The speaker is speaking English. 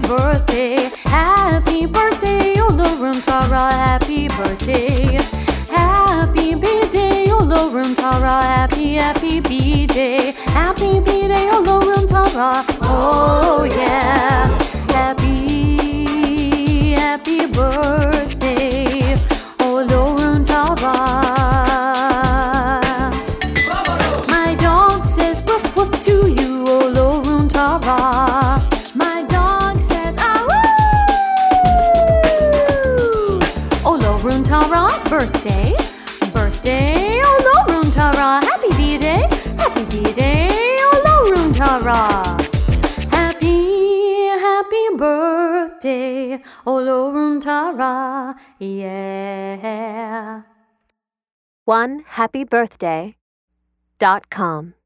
birthday. Happy birthday, Olorum Tara. Happy birthday. Happy B-Day, Olorum Tara. Happy B-Day. Happy B-Day, Olorum Tara. Oh yeah. Happy birthday, Olorum Tara. My dog says woof woof to you, Olorum Tara. My dog says ah woo. Olorum Tara, birthday, Olorum Tara. Happy B-Day, Olorum Tara. Happy birthday, Olorum Tara, yeah. OneHappyBirthday.com